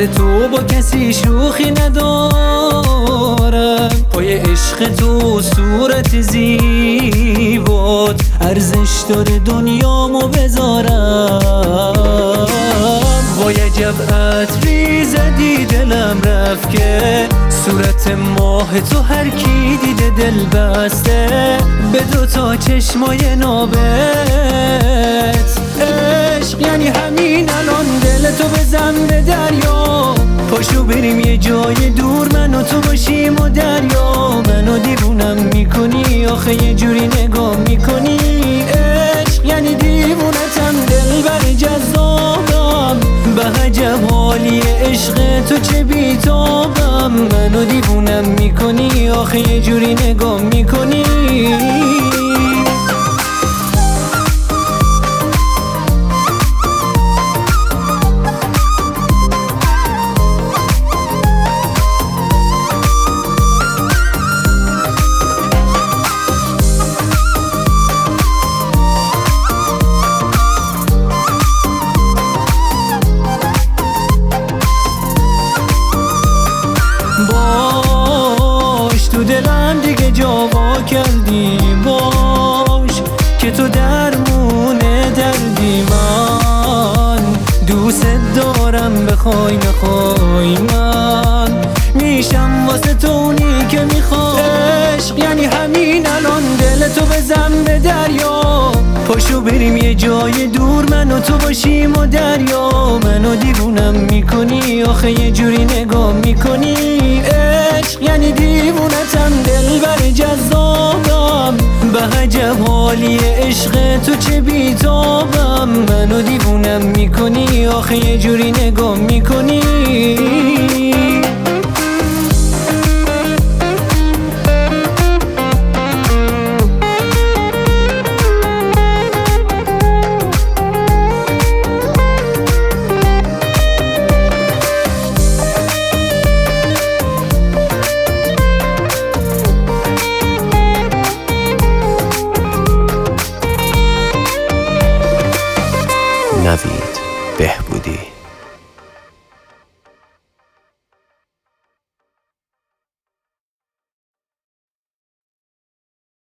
مثل تو با کسی شوخی ندارم. پای عشق تو صورت زیبات ارزش داره دنیامو بذارم. وای عجب عطری زدی دلم رفت که صورت ماه تو هر کی دیده دل بسته به دوتا چشمای نابت. عشق یعنی همین الان دل تو بزن به دریا، پاشو بریم یه جای دور من و تو باشیم و دریا. منو دیوونم میکنی آخه یه جوری نگاه میکنی. عشق یعنی دیوونتم دلبر جذابم، به عجب حالی عشق تو چه بیتابم. منو دیوونم میکنی آخه یه جوری نگاه میکنی. تو دلم دیگه جاوا کردی، باش که تو درمون دردی. من دوست دارم بخوای نخوای من میشم واسه تو اونی که میخوای. عشق یعنی همین الان دل تو بزن به دریا، پاشو بریم یه جای دور من و تو باشیم و دریا. منو دیوونم میکنی آخه یه جوری نگاه میکنی. عشق یعنی دیوونتم دلبر جذابم، به عجب حالی عشق تو چه بیتابم. منو دیوونم میکنی آخه یه جوری نگاه میکنی. نوید بهبود.